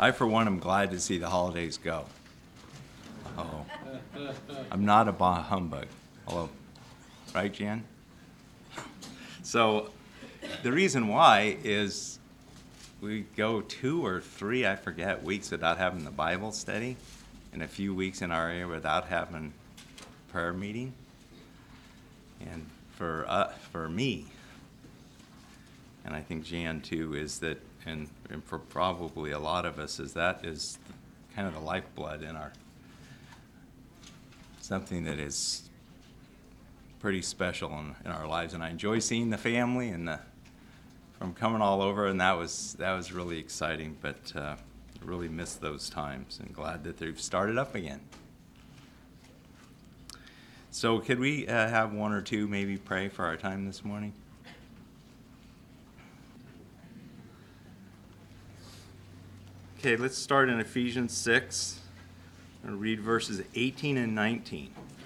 I, for one, am glad to see the holidays go. Oh, I'm not a bah humbug. Hello. Right, Jan? So the reason why is we go 2 or 3, I forget, weeks without having the Bible study, and a few weeks in our area without having prayer meeting. And for me, and I think Jan too, is that, and for probably a lot of us, is that is kind of the lifeblood in our, something that is pretty special in our lives. And I enjoy seeing the family and from coming all over, and that was really exciting. But really missed those times, and glad that they've started up again. So could we have one or two maybe pray for our time this morning? Okay, let's start in Ephesians 6 and read verses 18 and 19.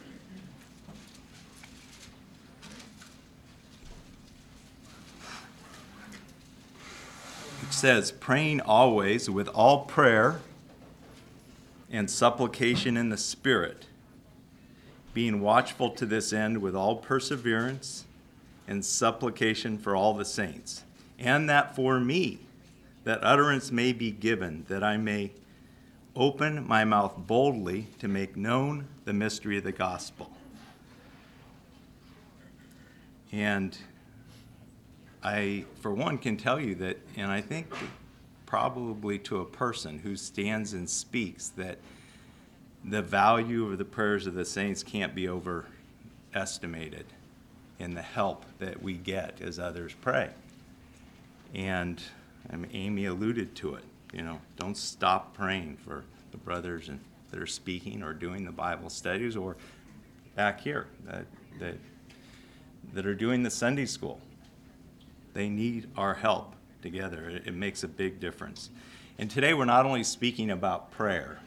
It says, praying always with all prayer and supplication in the Spirit, being watchful to this end with all perseverance and supplication for all the saints, and that for me, that utterance may be given, that I may open my mouth boldly to make known the mystery of the gospel. And I, for one, can tell you that, and I think probably to a person who stands and speaks, that the value of the prayers of the saints can't be overestimated in the help that we get as others pray. And Amy alluded to it. Don't stop praying for the brothers that are speaking or doing the Bible studies, or back here that are doing the Sunday school. They need our help together. It makes a big difference. And today we're not only speaking about prayer,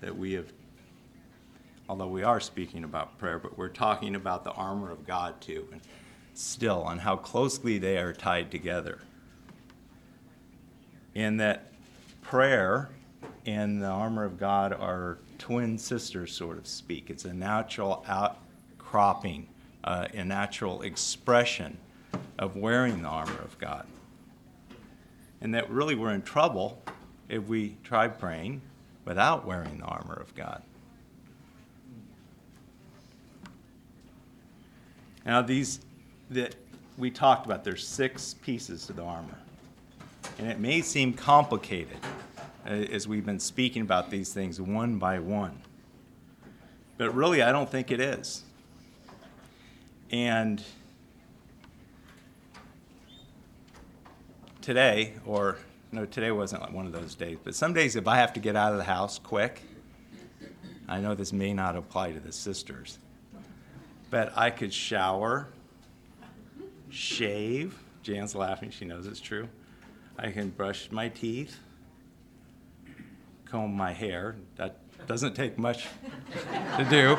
although we are speaking about prayer, but we're talking about the armor of God too, and still on how closely they are tied together. And that prayer and the armor of God are twin sisters, so to speak. It's a natural outcropping, a natural expression of wearing the armor of God. And that really we're in trouble if we try praying without wearing the armor of God. Now these that we talked about, there's 6 pieces to the armor. And it may seem complicated as we've been speaking about these things one by one. But really, I don't think it is. And today wasn't like one of those days, but some days if I have to get out of the house quick, I know this may not apply to the sisters, but I could shower, shave. Jan's laughing, she knows it's true. I can brush my teeth, comb my hair. That doesn't take much to do.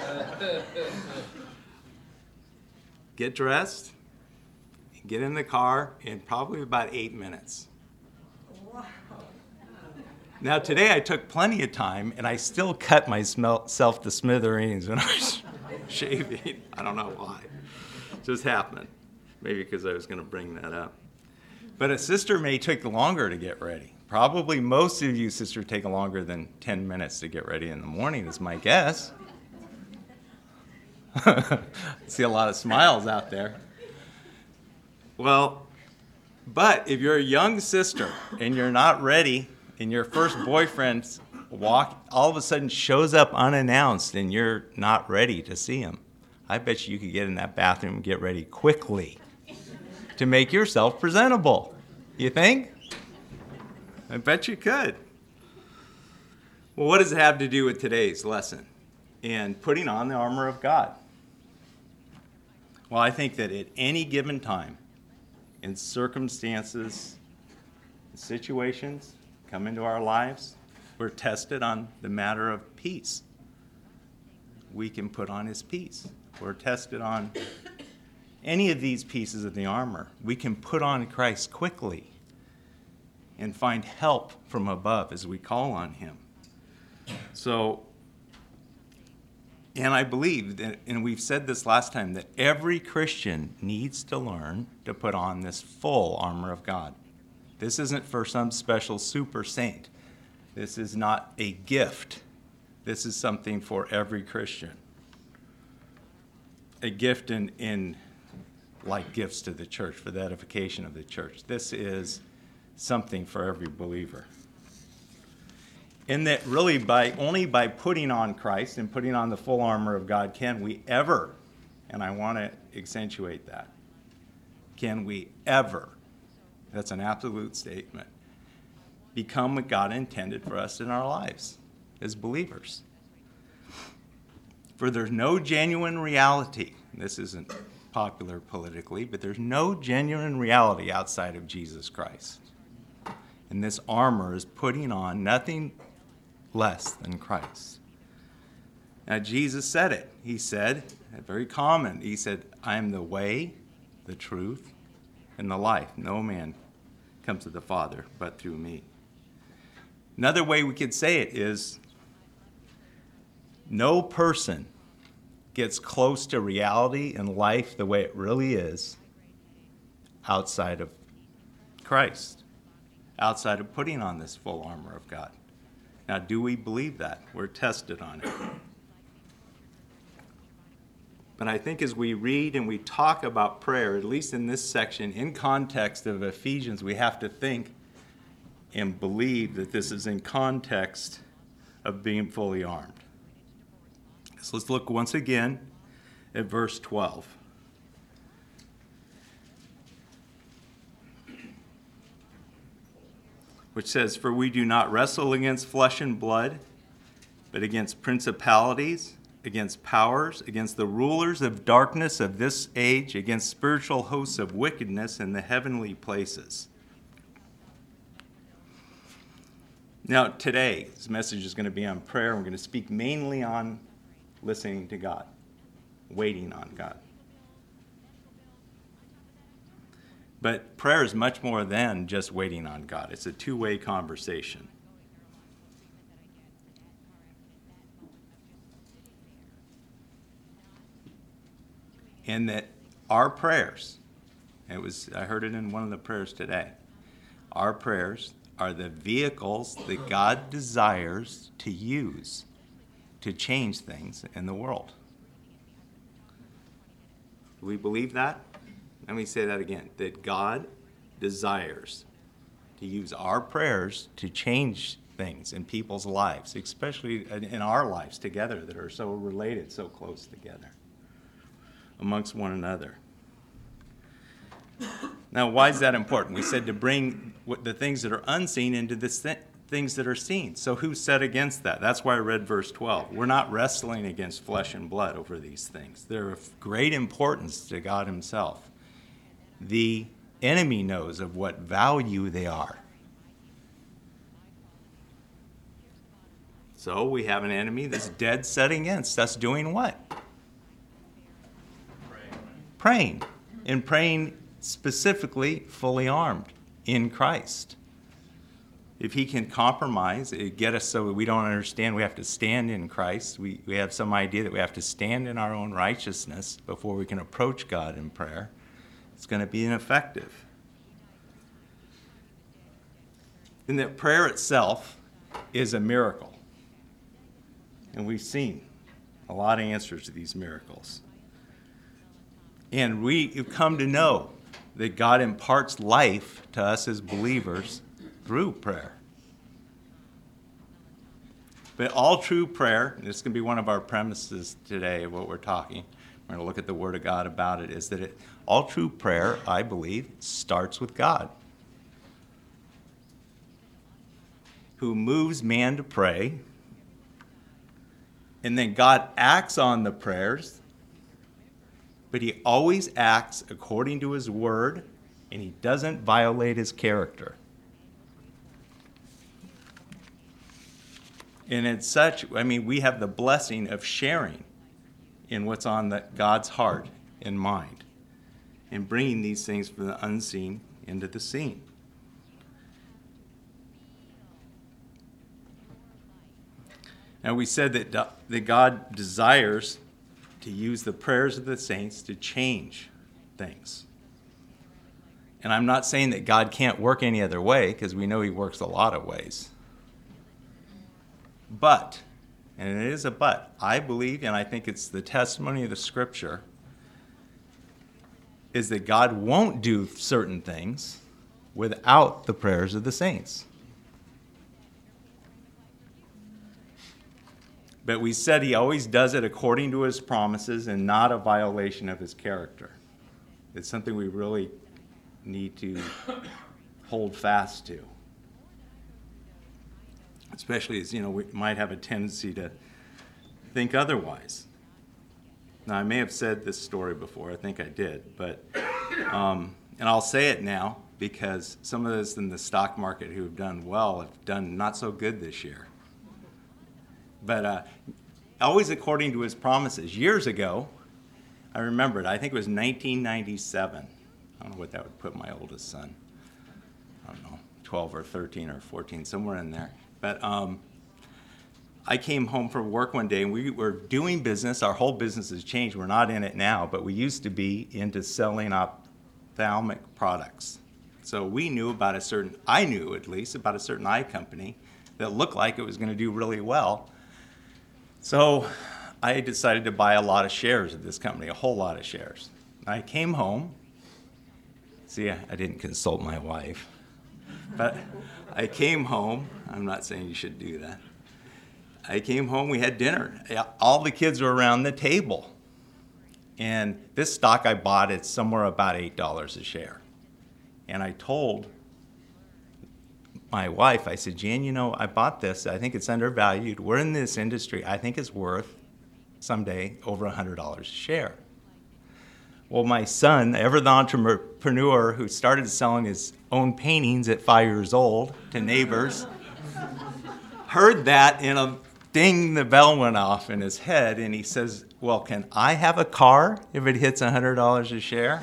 Get dressed, get in the car in probably about 8 minutes. Wow. Now today I took plenty of time, and I still cut myself to smithereens when I was shaving. I don't know why. It just happened. Maybe because I was going to bring that up. But a sister may take longer to get ready. Probably most of you sisters take longer than 10 minutes to get ready in the morning, is my guess. See a lot of smiles out there. Well, but if you're a young sister and you're not ready, and your first boyfriend all of a sudden shows up unannounced and you're not ready to see him, I bet you could get in that bathroom and get ready quickly to make yourself presentable. You think? I bet you could. Well, what does it have to do with today's lesson and putting on the armor of God? Well, I think that at any given time, in circumstances, situations come into our lives, we're tested on the matter of peace. We can put on his peace. We're tested on any of these pieces of the armor. We can put on Christ quickly. and find help from above as we call on him. So, and I believe, that, and we've said this last time, that every Christian needs to learn to put on this full armor of God. This isn't for some special super saint. This is not a gift. This is something for every Christian. A gift in like gifts to the church, for the edification of the church. This is something for every believer. In that really only by putting on Christ and putting on the full armor of God can we ever, and I want to accentuate that, can we ever, that's an absolute statement, become what God intended for us in our lives as believers. For there's no genuine reality, this isn't popular politically, but there's no genuine reality outside of Jesus Christ. And this armor is putting on nothing less than Christ. Now, Jesus said it. He said, very common, he said, I am the way, the truth, and the life. No man comes to the Father but through me. Another way we could say it is, no person gets close to reality and life the way it really is outside of Christ, outside of putting on this full armor of God. Now, do we believe that? We're tested on it. But I think as we read and we talk about prayer, at least in this section, in context of Ephesians, we have to think and believe that this is in context of being fully armed. So let's look once again at verse 12. Which says, for we do not wrestle against flesh and blood, but against principalities, against powers, against the rulers of darkness of this age, against spiritual hosts of wickedness in the heavenly places. Now, today, this message is going to be on prayer. We're going to speak mainly on listening to God, waiting on God. But prayer is much more than just waiting on God. It's a two-way conversation. And that our prayers, I heard it in one of the prayers today, our prayers are the vehicles that God desires to use to change things in the world. Do we believe that? Let me say that again, that God desires to use our prayers to change things in people's lives, especially in our lives together that are so related, so close together, amongst one another. Now, why is that important? We said to bring the things that are unseen into the things that are seen. So who's set against that? That's why I read verse 12. We're not wrestling against flesh and blood over these things. They're of great importance to God himself. The enemy knows of what value they are. So we have an enemy that's dead set against us doing what? Praying. And praying specifically fully armed in Christ. If he can compromise, get us so we don't understand we have to stand in Christ. We have some idea that we have to stand in our own righteousness before we can approach God in prayer. It's going to be ineffective. And that prayer itself is a miracle. And we've seen a lot of answers to these miracles. And we've come to know that God imparts life to us as believers through prayer. But all true prayer, and this is going to be one of our premises today of what we're talking, we're going to look at the Word of God about it, is that all true prayer, I believe, starts with God, who moves man to pray, and then God acts on the prayers, but he always acts according to his word, and he doesn't violate his character. And it's such, we have the blessing of sharing in what's on God's heart and mind, and bringing these things from the unseen into the seen. And we said that God desires to use the prayers of the saints to change things. And I'm not saying that God can't work any other way, because we know he works a lot of ways. But, and it is a but, I believe, and I think it's the testimony of the Scripture, is that God won't do certain things without the prayers of the saints. But we said he always does it according to his promises and not a violation of his character. It's something we really need to hold fast to. Especially as, we might have a tendency to think otherwise. Now, I may have said this story before. I think I did. But, and I'll say it now because some of those in the stock market who have done well have done not so good this year. But always according to his promises. Years ago, I remembered, I think it was 1997. I don't know what that would put my oldest son. I don't know, 12 or 13 or 14, somewhere in there. But I came home from work one day, and we were doing business. Our whole business has changed. We're not in it now, but we used to be into selling ophthalmic products. So we knew about I knew at least, about a certain eye company that looked like it was going to do really well. So I decided to buy a lot of shares of this company, a whole lot of shares. I came home. See, I didn't consult my wife. But I came home. I'm not saying you should do that. I came home. We had dinner. All the kids were around the table. And this stock I bought, it's somewhere about $8 a share. And I told my wife, I said, Jan, I bought this. I think it's undervalued. We're in this industry. I think it's worth someday over $100 a share. Well, my son, ever the entrepreneur who started selling his own paintings at 5 years old to neighbors, heard that, and a ding, the bell went off in his head, and he says, well, can I have a car if it hits $100 a share?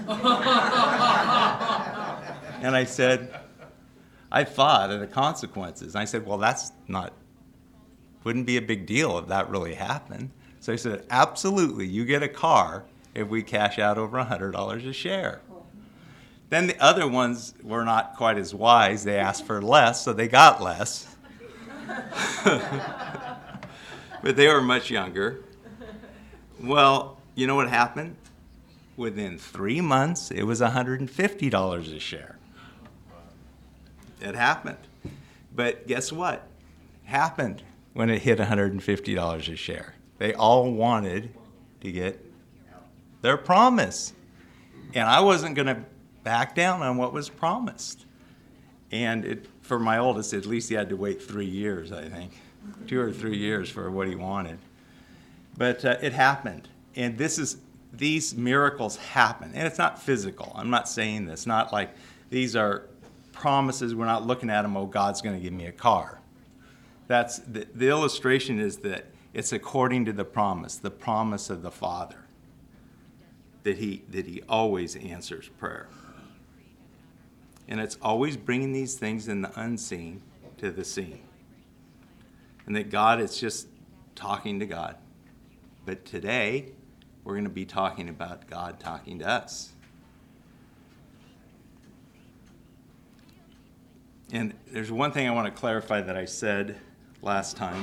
And I said, I thought of the consequences. And I said, well, wouldn't be a big deal if that really happened. So I said, absolutely, you get a car if we cash out over $100 a share. Then the other ones were not quite as wise. They asked for less, so they got less. But they were much younger. Well, you know what happened? Within 3 months, it was $150 a share. It happened. But guess what? Happened when it hit $150 a share. They all wanted to get their promise. And I wasn't going to back down on what was promised. And for my oldest, at least he had to wait 3 years, I think. 2 or 3 years for what he wanted. But it happened. And these miracles happen. And it's not physical. I'm not saying this. Not like these are promises. We're not looking at them, oh, God's going to give me a car. That's the illustration is that it's according to the promise of the Father, that he always answers prayer. And it's always bringing these things in the unseen to the seen. And that God is just talking to God. But today, we're going to be talking about God talking to us. And there's one thing I want to clarify that I said last time.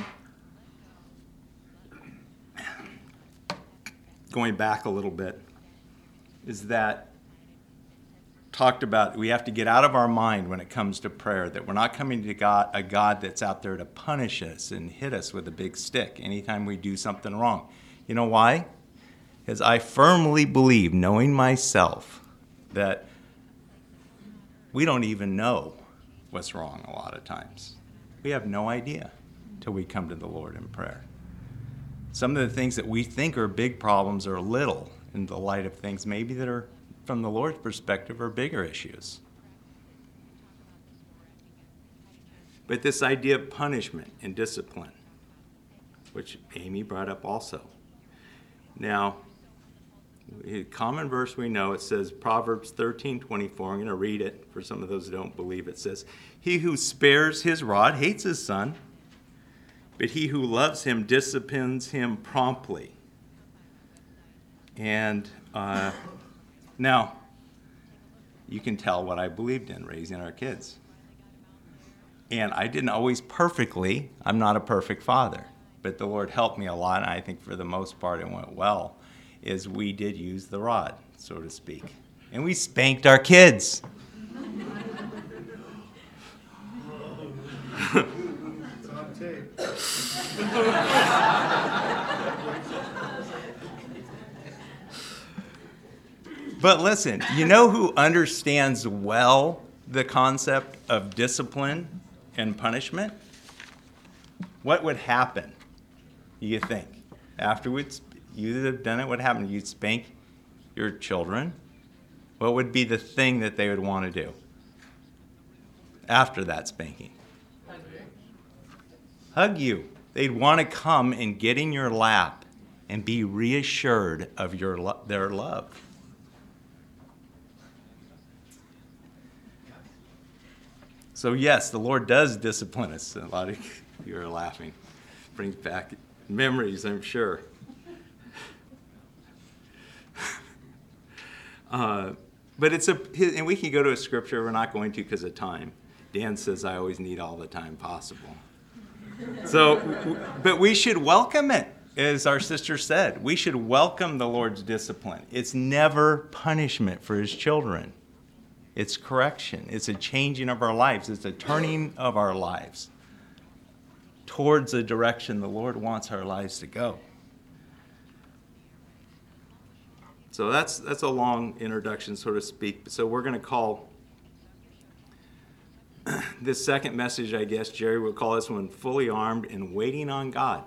Going back a little bit, is that talked about we have to get out of our mind when it comes to prayer, that we're not coming to a God that's out there to punish us and hit us with a big stick anytime we do something wrong. You know why? Because I firmly believe, knowing myself, that we don't even know what's wrong a lot of times. We have no idea till we come to the Lord in prayer. Some of the things that we think are big problems are little in the light of things maybe that are, from the Lord's perspective, are bigger issues. But this idea of punishment and discipline, which Amy brought up also. Now, a common verse we know, it says Proverbs 13:24. I'm going to read it for some of those who don't believe. It says, "He who spares his rod hates his son. But he who loves him disciplines him promptly. And now, you can tell what I believed in raising our kids. And I didn't always perfectly. I'm not a perfect father. But the Lord helped me a lot, and I think for the most part it went well, is we did use the rod, so to speak. And we spanked our kids. It's on tape. But listen, you know who understands well the concept of discipline and punishment? What would happen, you think? Afterwards, you'd have done it, what happened? You'd spank your children. What would be the thing that they would want to do after that spanking? Hug you. They'd want to come and get in your lap and be reassured of their love. So yes, the Lord does discipline us. A lot of you are laughing. Brings back memories, I'm sure. But and we can go to a scripture. We're not going to because of time. Dan says I always need all the time possible. So, but we should welcome it, as our sister said. We should welcome the Lord's discipline. It's never punishment for his children. It's correction. It's a changing of our lives. It's a turning of our lives towards the direction the Lord wants our lives to go. So that's a long introduction, so to speak. So we're going to call this second message, I guess, Jerry would call this one Fully Armed and Waiting on God.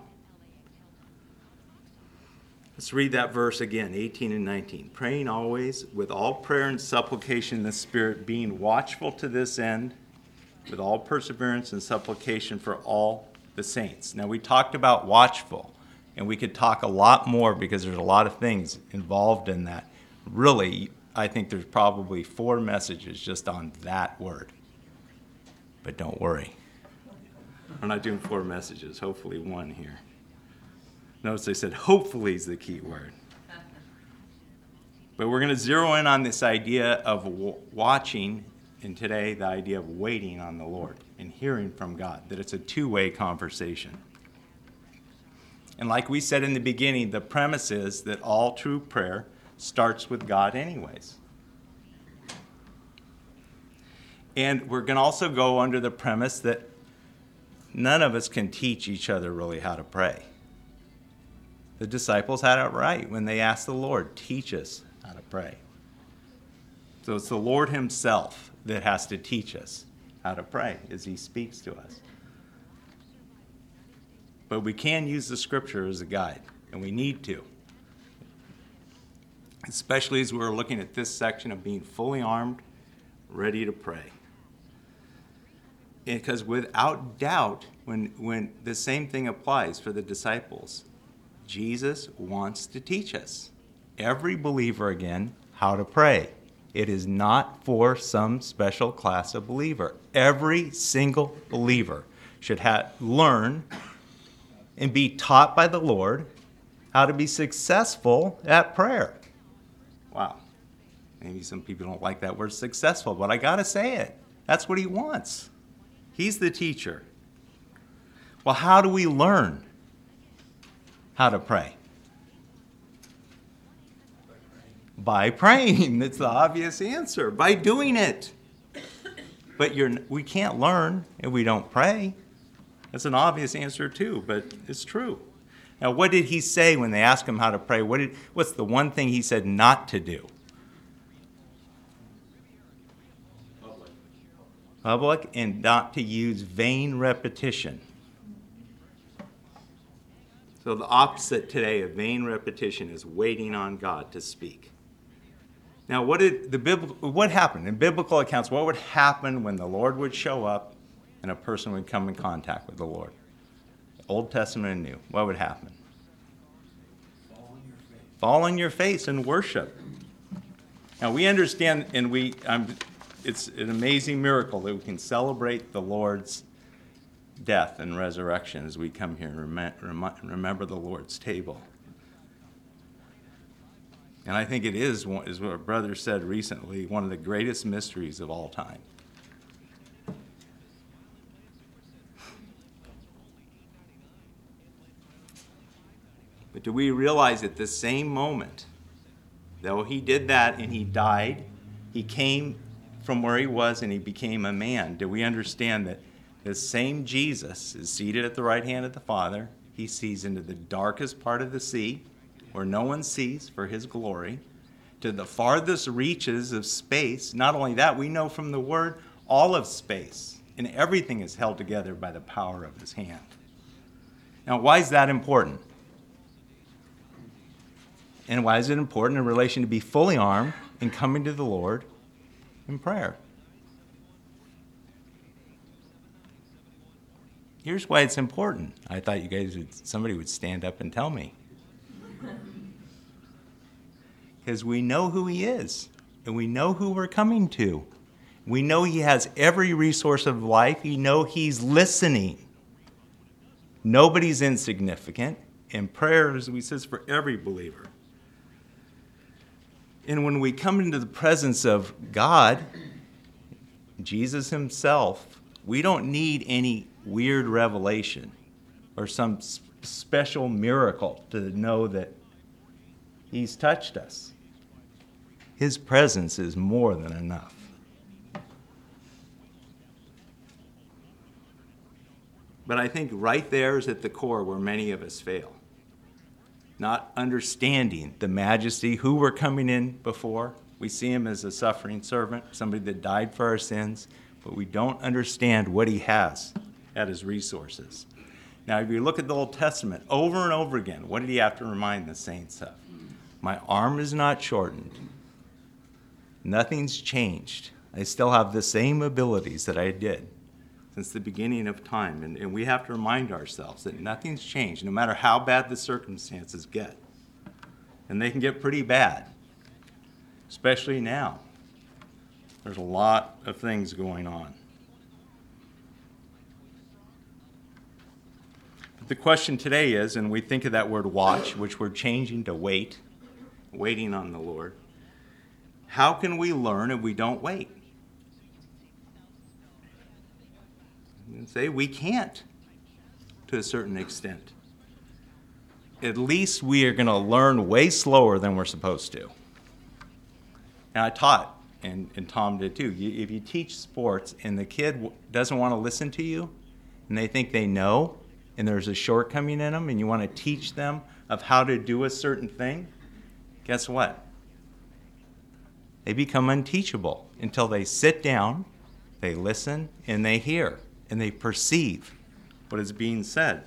Let's read that verse again, 18 and 19. Praying always with all prayer and supplication in the Spirit, being watchful to this end, with all perseverance and supplication for all the saints. Now, we talked about watchful, and we could talk a lot more because there's a lot of things involved in that. Really, I think there's probably 4 messages just on that word. But don't worry. We're not doing 4 messages, hopefully 1 here. Notice I said hopefully is the key word. But we're going to zero in on this idea of watching, and today the idea of waiting on the Lord and hearing from God, that it's a two-way conversation. And like we said in the beginning, the premise is that all true prayer starts with God anyways. And we're going to also go under the premise that none of us can teach each other really how to pray. The disciples had it right when they asked the Lord, teach us how to pray. So it's the Lord himself that has to teach us how to pray as he speaks to us. But we can use the scripture as a guide, and we need to. Especially as we're looking at this section of being fully armed, ready to pray. Because without doubt, when the same thing applies for the disciples, Jesus wants to teach us, every believer again, how to pray. It is not for some special class of believer. Every single believer should learn and be taught by the Lord how to be successful at prayer. Wow. Maybe some people don't like that word successful, but I got to say it. That's what he wants. He's the teacher. Well, how do we learn how to pray? By praying. That's the obvious answer. By doing it. But we can't learn if we don't pray. That's an obvious answer too, but it's true. Now, what did he say when they asked him how to pray? What's the one thing he said not to do? Public, and not to use vain repetition. So the opposite today of vain repetition is waiting on God to speak. Now, what happened in biblical accounts? What would happen when the Lord would show up and a person would come in contact with the Lord? Old Testament and New. What would happen? Fall on your face and worship. Now we understand, and it's an amazing miracle that we can celebrate the Lord's death and resurrection as we come here and remember the Lord's table. And I think it is what our brother said recently, one of the greatest mysteries of all time. But do we realize at the same moment, though he did that and he died, he came from where he was and he became a man? Do we understand that the same Jesus is seated at the right hand of the Father? He sees into the darkest part of the sea, where no one sees, for his glory, to the farthest reaches of space. Not only that, we know from the Word all of space, and everything is held together by the power of his hand. Now, why is that important? And why is it important in relation to be fully armed and coming to the Lord in prayer? Here's why it's important. I thought somebody would stand up and tell me. Because we know who he is, and we know who we're coming to. We know he has every resource of life. We know he's listening. Nobody's insignificant, and prayer, as we says, for every believer. And when we come into the presence of God, Jesus himself, we don't need any weird revelation or some special miracle to know that he's touched us. His presence is more than enough. But I think right there is at the core where many of us fail. Not understanding the majesty, who we're coming in before. We see him as a suffering servant, somebody that died for our sins, but we don't understand what he has at his resources. Now, if you look at the Old Testament, over and over again, what did he have to remind the saints of? My arm is not shortened. Nothing's changed. I still have the same abilities that I did since the beginning of time. And we have to remind ourselves that nothing's changed, no matter how bad the circumstances get. And they can get pretty bad, especially now. There's a lot of things going on. But the question today is, and we think of that word watch, which we're changing to wait, waiting on the Lord. How can we learn if we don't wait? And say we can't to a certain extent. At least we are going to learn way slower than we're supposed to. And I taught, and Tom did too. If you teach sports and the kid doesn't want to listen to you and they think they know and there's a shortcoming in them and you want to teach them of how to do a certain thing, guess what? They become unteachable until they sit down, they listen, and they hear, and they perceive what is being said.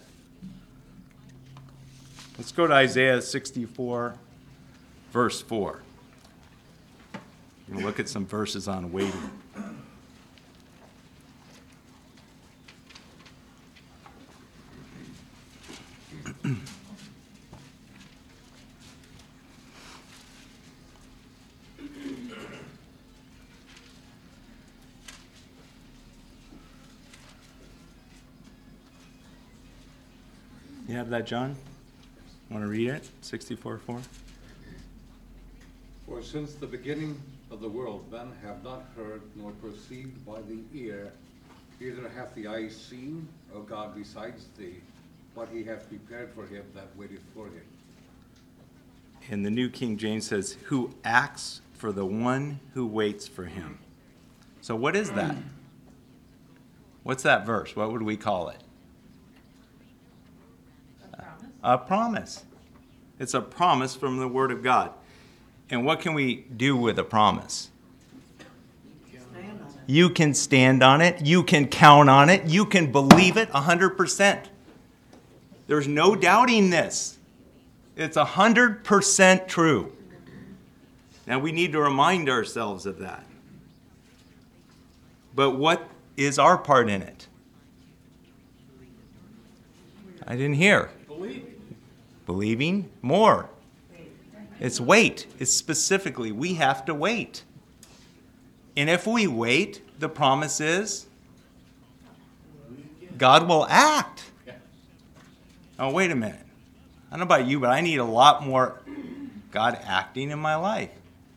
Let's go to Isaiah 64, verse 4. We'll look at some verses on waiting. You have that, John? Want to read it? 64:4. For since the beginning of the world, men have not heard nor perceived by the ear, neither hath the eye seen, O God, besides thee, what he hath prepared for him that waiteth for him. And the New King James says, who acts for the one who waits for him. So what is that? What's that verse? What would we call it? A promise. It's a promise from the Word of God. And what can we do with a promise? You can stand on it. You can count on it. You can believe it 100%. There's no doubting this. It's 100% true. Now we need to remind ourselves of that. But what is our part in it? I didn't hear. Believing more. It's wait. It's specifically, we have to wait. And if we wait, the promise is God will act. Oh, wait a minute. I don't know about you, but I need a lot more God acting in my life.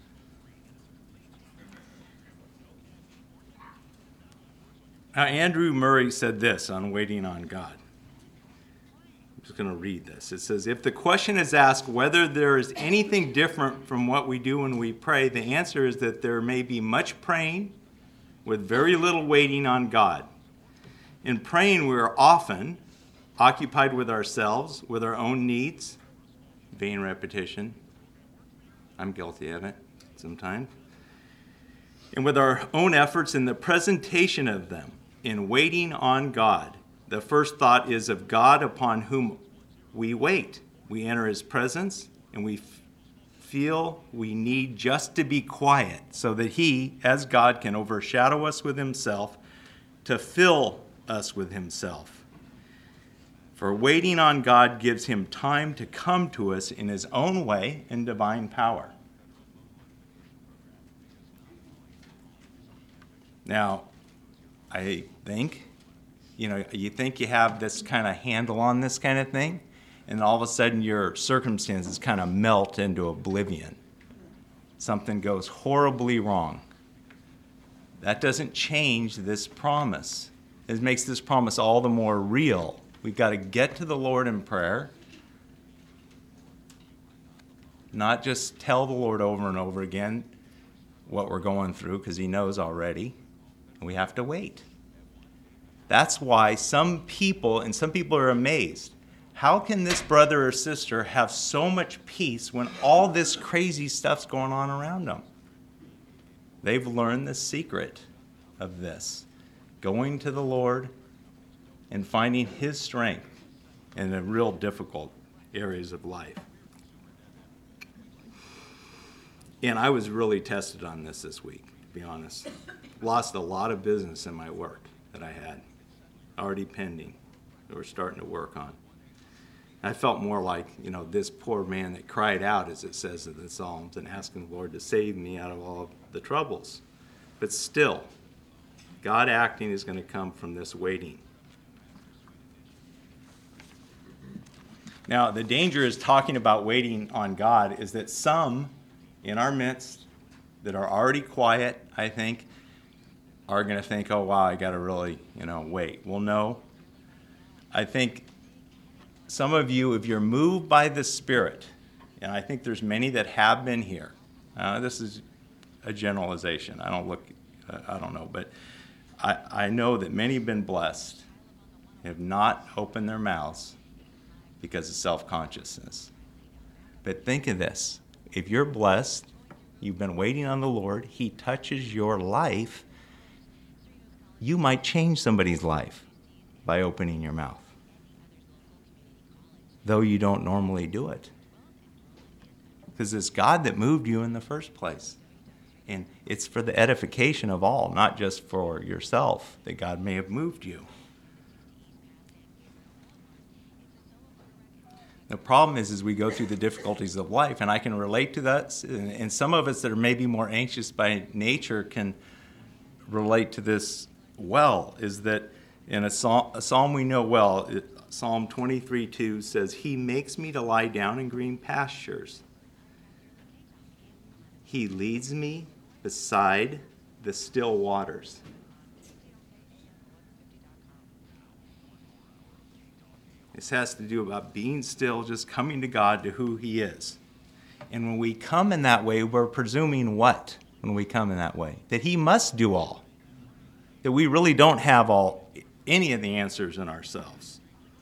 Now, Andrew Murray said this on waiting on God. I'm just going to read this. It says, if the question is asked whether there is anything different from what we do when we pray, the answer is that there may be much praying with very little waiting on God. In praying, we are often occupied with ourselves, with our own needs, vain repetition. I'm guilty of it sometimes. And with our own efforts in the presentation of them. In waiting on God, the first thought is of God upon whom we wait. We enter his presence and we feel we need just to be quiet so that he, as God, can overshadow us with himself, to fill us with himself. For waiting on God gives him time to come to us in his own way and divine power. Now, I think, you think you have this kind of handle on this kind of thing, and all of a sudden your circumstances kind of melt into oblivion. Something goes horribly wrong. That doesn't change this promise. It makes this promise all the more real. We've got to get to the Lord in prayer, not just tell the Lord over and over again what we're going through, because he knows already. We have to wait. That's why some people are amazed. How can this brother or sister have so much peace when all this crazy stuff's going on around them? They've learned the secret of this. Going to the Lord and finding his strength in the real difficult areas of life. And I was really tested on this week, to be honest. Lost a lot of business in my work that I had, already pending, that we're starting to work on. I felt more like, this poor man that cried out, as it says in the Psalms, and asking the Lord to save me out of all of the troubles. But still, God acting is going to come from this waiting. Now, the danger is talking about waiting on God is that some in our midst that are already quiet, I think, are going to think, oh, wow, I got to really, wait. Well, no. I think some of you, if you're moved by the Spirit, and I think there's many that have been here. This is a generalization. I don't know. But I know that many have been blessed, have not opened their mouths because of self-consciousness. But think of this. If you're blessed, you've been waiting on the Lord, he touches your life, you might change somebody's life by opening your mouth, though you don't normally do it. Because it's God that moved you in the first place. And it's for the edification of all, not just for yourself, that God may have moved you. The problem is we go through the difficulties of life, and I can relate to that, and some of us that are maybe more anxious by nature can relate to this well, is that in a psalm we know well, Psalm 23:2 says, he makes me to lie down in green pastures. He leads me beside the still waters. This has to do about being still, just coming to God, to who he is. And when we come in that way, we're presuming what? When we come in that way? That he must do all. That we really don't have any of the answers in ourselves.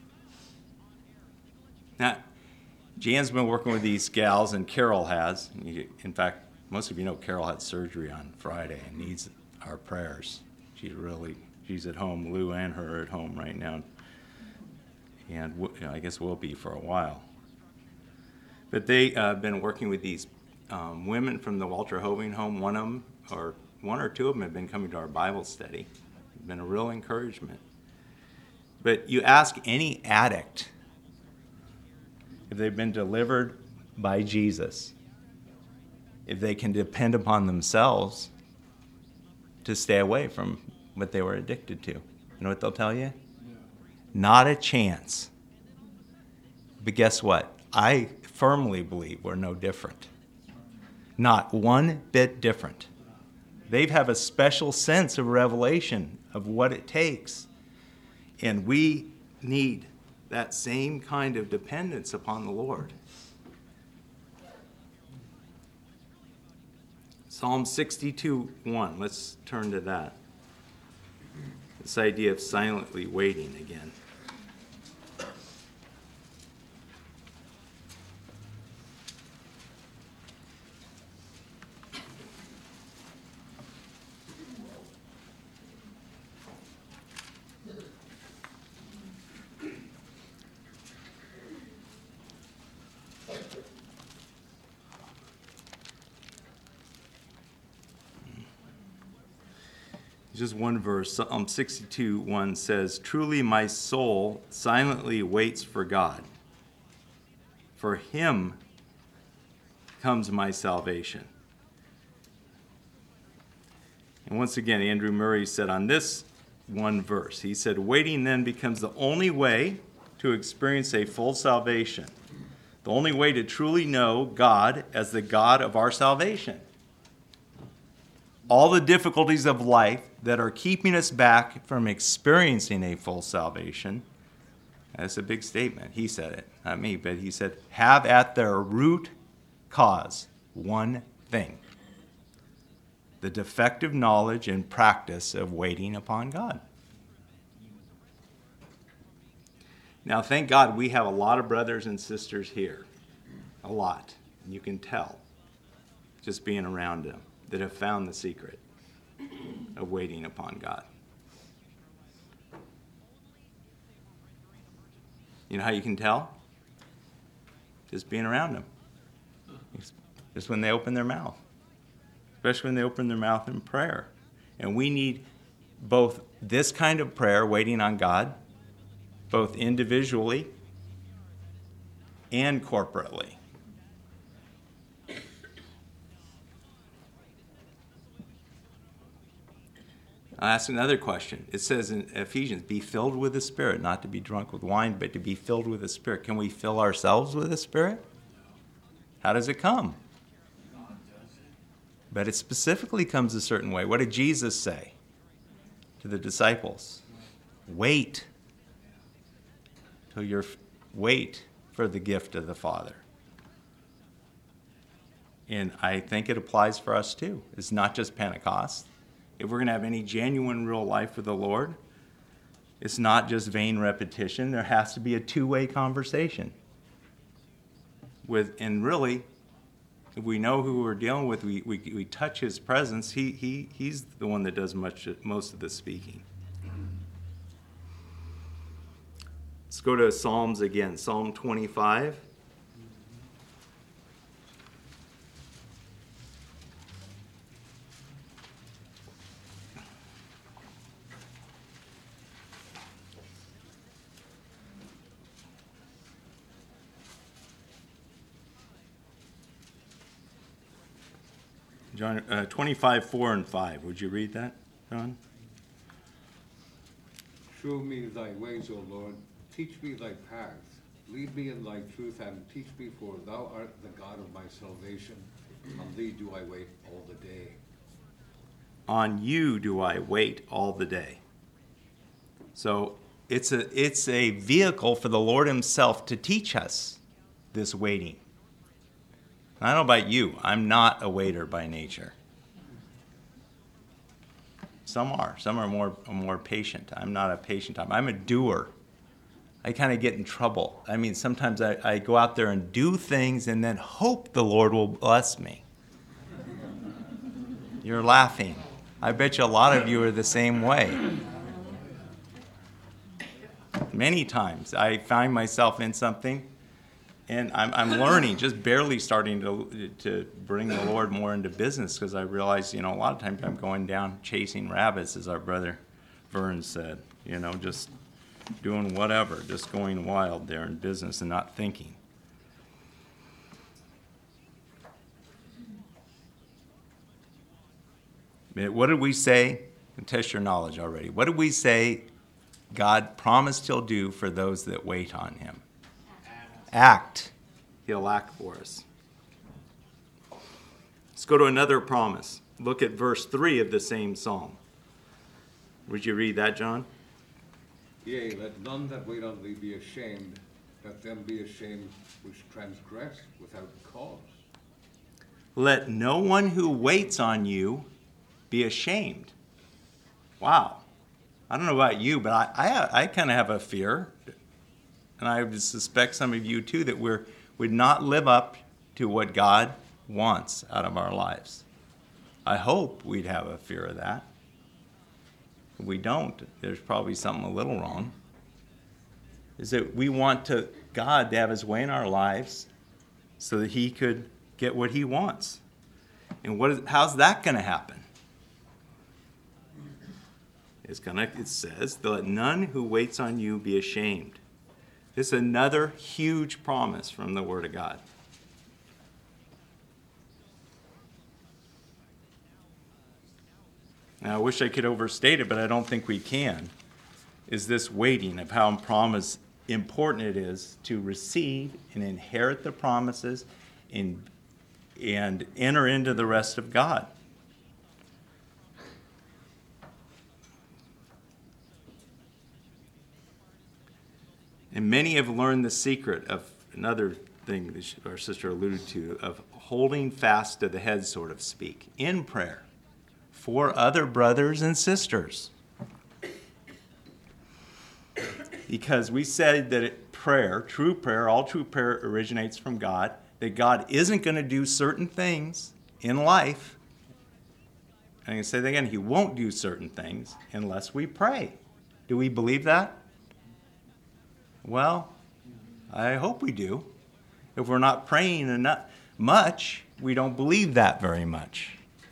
Now, Jan's been working with these gals, and Carol has. In fact, most of you know Carol had surgery on Friday and needs our prayers. She's at home. Lou and her are at home right now. And I guess will be for a while. But they have been working with these women from the Walter Hoving home. One or two of them have been coming to our Bible study. It's been a real encouragement. But you ask any addict if they've been delivered by Jesus, if they can depend upon themselves to stay away from what they were addicted to. You know what they'll tell you? Not a chance. But guess what? I firmly believe we're no different. Not one bit different. They have a special sense of revelation of what it takes. And we need that same kind of dependence upon the Lord. Psalm 62:1. Let's turn to that. This idea of silently waiting again. Just one verse, Psalm 62:1 says, "Truly my soul silently waits for God. For him comes my salvation." And once again, Andrew Murray said on this one verse, he said, "Waiting then becomes the only way to experience a full salvation, the only way to truly know God as the God of our salvation." All the difficulties of life that are keeping us back from experiencing a full salvation, that's a big statement. He said it, not me, but he said, have at their root cause one thing: the defective knowledge and practice of waiting upon God. Now, thank God we have a lot of brothers and sisters here, a lot, and you can tell just being around them, that have found the secret of waiting upon God. You know how you can tell? Just being around them. Just when they open their mouth. Especially when they open their mouth in prayer. And we need both this kind of prayer, waiting on God, both individually and corporately. I'll ask another question. It says in Ephesians, be filled with the Spirit, not to be drunk with wine, but to be filled with the Spirit. Can we fill ourselves with the Spirit? How does it come? But it specifically comes a certain way. What did Jesus say to the disciples? Wait for the gift of the Father. And I think it applies for us too. It's not just Pentecost. If we're going to have any genuine real life with the Lord, it's not just vain repetition. There has to be a two-way conversation. And really, if we know who we're dealing with, we touch his presence, he's the one that does most of the speaking. Let's go to Psalms again, Psalm 25. John 25, 4 and 5. Would you read that, John? Show me thy ways, O Lord. Teach me thy paths. Lead me in thy truth and teach me, for thou art the God of my salvation. On thee do I wait all the day. On you do I wait all the day. So it's a vehicle for the Lord himself to teach us this waiting. I don't know about you. I'm not a waiter by nature. Some are. Some are more patient. I'm not a patient type. I'm a doer. I kind of get in trouble. I mean, sometimes I go out there and do things and then hope the Lord will bless me. You're laughing. I bet you a lot of you are the same way. Many times I find myself in something, and I'm learning, just barely starting to bring the Lord more into business, because I realize, a lot of times I'm going down chasing rabbits, as our brother Vern said, just doing whatever, just going wild there in business and not thinking. What did we say? And test your knowledge already. What did we say God promised he'll do for those that wait on him? Act. He'll act for us. Let's go to another promise. Look at verse 3 of the same psalm. Would you read that, John? Yea, let none that wait on thee be ashamed. Let them be ashamed which transgress without cause. Let no one who waits on you be ashamed. Wow. I don't know about you, but I kind of have a fear, and I would suspect some of you too, that would not live up to what God wants out of our lives. I hope we'd have a fear of that. If we don't, there's probably something a little wrong. Is that we want God to have his way in our lives so that he could get what he wants. And how's that going to happen? It says, let none who waits on you be ashamed. This is another huge promise from the Word of God. Now, I wish I could overstate it, but I don't think we can. Is this waiting of how important it is to receive and inherit the promises and enter into the rest of God. And many have learned the secret of another thing that our sister alluded to, of holding fast to the head, so to speak, in prayer for other brothers and sisters. Because we said that all true prayer originates from God, that God isn't going to do certain things in life. And I'm going to say that again, he won't do certain things unless we pray. Do we believe that? Well, I hope we do. If we're not praying enough much, we don't believe that very much.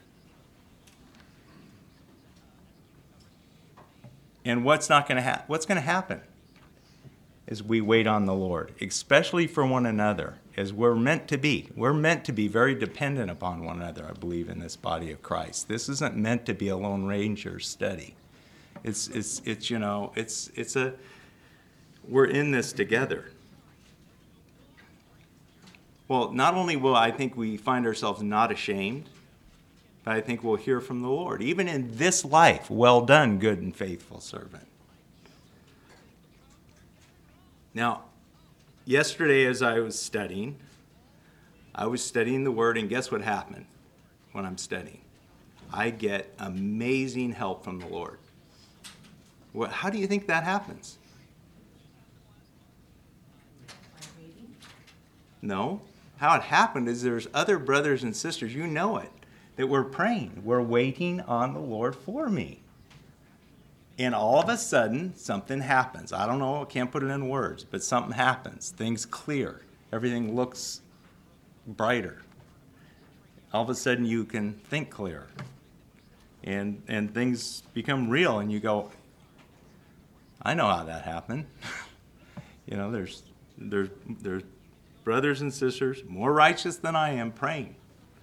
And what's going to happen as we wait on the Lord, especially for one another, as we're meant to be. We're meant to be very dependent upon one another, I believe, in this body of Christ. This isn't meant to be a Lone Ranger study. We're in this together. Well, not only will I think we find ourselves not ashamed, but I think we'll hear from the Lord. Even in this life, well done, good and faithful servant. Now, yesterday as I was studying the Word, and guess what happened when I'm studying? I get amazing help from the Lord. How do you think that happens? No. How it happened is there's other brothers and sisters, you know it, that we're praying. We're waiting on the Lord for me. And all of a sudden, something happens. I don't know, I can't put it in words, but something happens. Things clear. Everything looks brighter. All of a sudden, you can think clearer. And things become real, and you go, I know how that happened. You know, there's brothers and sisters more righteous than I am praying.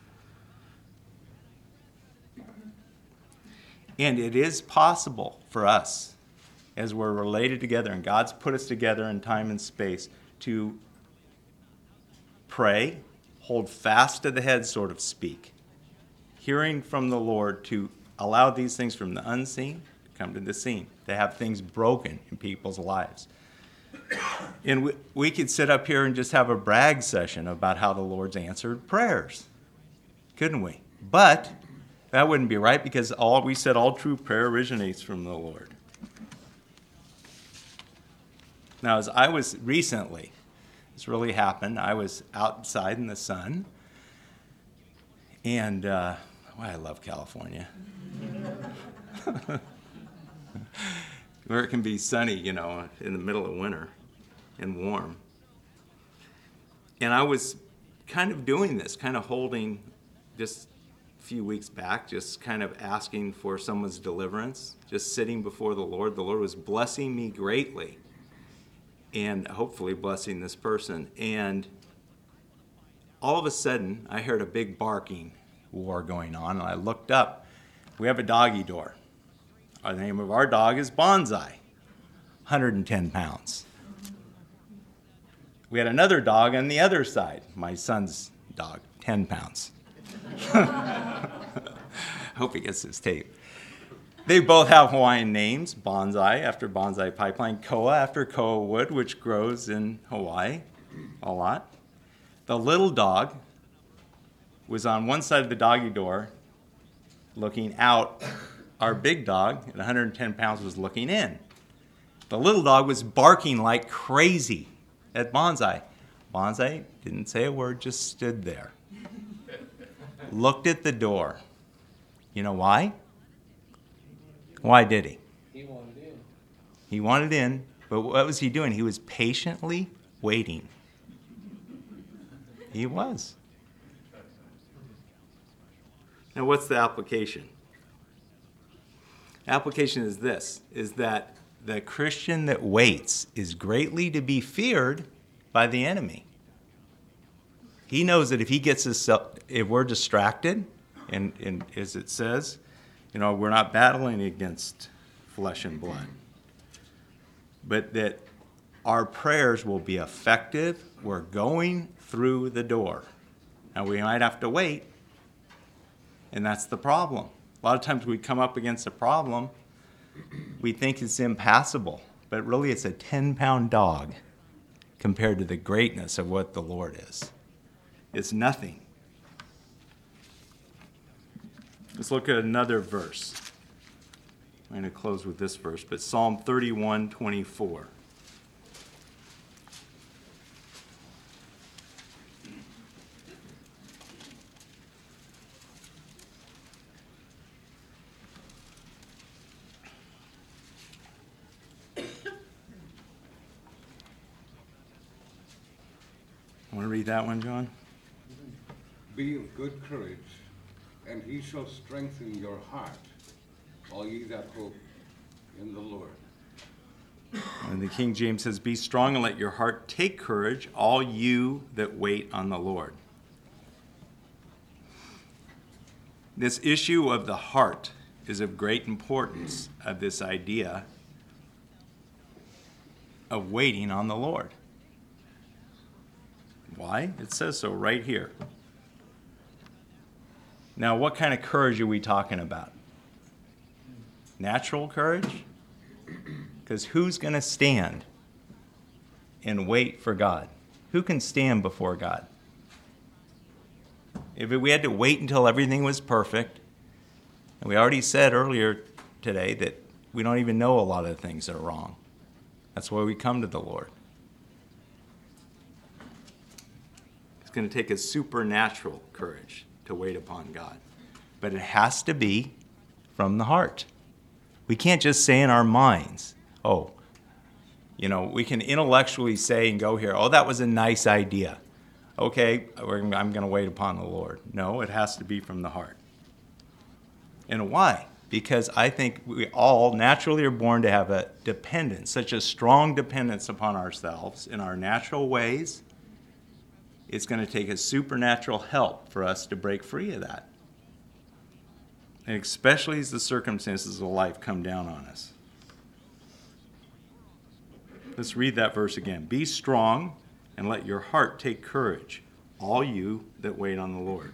And it is possible for us, as we're related together, and God's put us together in time and space, to pray, hold fast to the head, so to speak, hearing from the Lord to allow these things from the unseen to come to the seen, to have things broken in people's lives. And we could sit up here and just have a brag session about how the Lord's answered prayers, couldn't we? But that wouldn't be right, because all true prayer originates from the Lord. Now, as I was recently, this really happened, I was outside in the sun, and I love California. Where it can be sunny, in the middle of winter and warm. And I was kind of doing this, kind of holding just a few weeks back, just kind of asking for someone's deliverance, just sitting before the Lord. The Lord was blessing me greatly and hopefully blessing this person. And all of a sudden, I heard a big barking war going on, and I looked up. We have a doggy door. The name of our dog is Bonsai. 110 pounds. We had another dog on the other side, my son's dog, 10 pounds. Hope he gets this tape. They both have Hawaiian names, Bonsai after Bonsai Pipeline, Koa after Koa wood, which grows in Hawaii a lot. The little dog was on one side of the doggy door looking out. Our big dog, at 110 pounds, was looking in. The little dog was barking like crazy at Bonsai. Bonsai didn't say a word, just stood there. Looked at the door. You know why? Why did he? He wanted in. He wanted in, but what was he doing? He was patiently waiting. He was. Now, what's the application? Application is this, is that the Christian that waits is greatly to be feared by the enemy. He knows that if he gets us, if we're distracted, and as it says, we're not battling against flesh and blood, but that our prayers will be effective. We're going through the door. Now, we might have to wait, and that's the problem. A lot of times we come up against a problem, we think it's impassable, but really it's a 10-pound dog compared to the greatness of what the Lord is. It's nothing. Let's look at another verse. I'm going to close with this verse, but Psalm 31:24. Want to read that one, John? Be of good courage, and he shall strengthen your heart, all ye that hope in the Lord. And the King James says, be strong and let your heart take courage, all you that wait on the Lord. This issue of the heart is of great importance of this idea of waiting on the Lord. Why? It says so right here. Now, what kind of courage are we talking about? Natural courage? Because who's going to stand and wait for God? Who can stand before God? If we had to wait until everything was perfect, and we already said earlier today that we don't even know a lot of the things that are wrong. That's why we come to the Lord. It's going to take a supernatural courage to wait upon God. But it has to be from the heart. We can't just say in our minds, we can intellectually say and go here, that was a nice idea. Okay, I'm going to wait upon the Lord. No, it has to be from the heart. And why? Because I think we all naturally are born to have a dependence, such a strong dependence upon ourselves in our natural ways. It's going to take a supernatural help for us to break free of that. And especially as the circumstances of life come down on us. Let's read that verse again. Be strong and let your heart take courage, all you that wait on the Lord.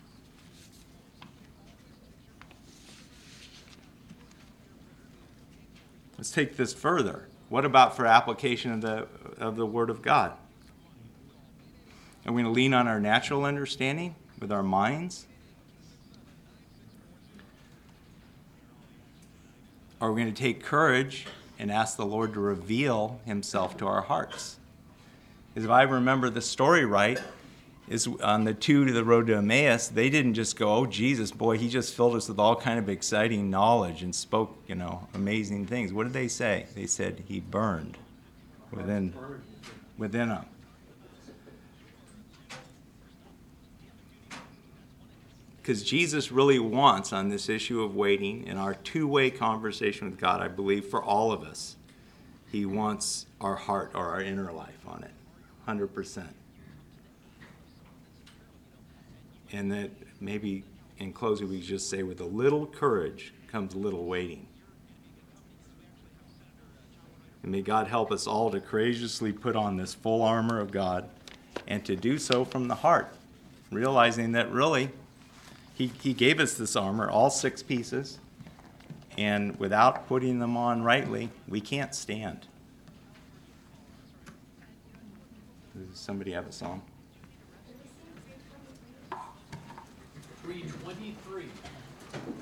Let's take this further. What about for application of the Word of God? Are we going to lean on our natural understanding with our minds? Or are we going to take courage and ask the Lord to reveal himself to our hearts? Because if I remember the story right, is on the two to the road to Emmaus, they didn't just go, oh, Jesus, boy, he just filled us with all kind of exciting knowledge and spoke, amazing things. What did they say? They said he burned within them. Because Jesus really wants, on this issue of waiting, in our two-way conversation with God, I believe, for all of us, he wants our heart or our inner life on it, 100%. And that maybe, in closing, we just say, with a little courage comes a little waiting. And may God help us all to courageously put on this full armor of God and to do so from the heart, realizing that really he gave us this armor, all 6 pieces, and without putting them on rightly, we can't stand. Does somebody have a song? 323.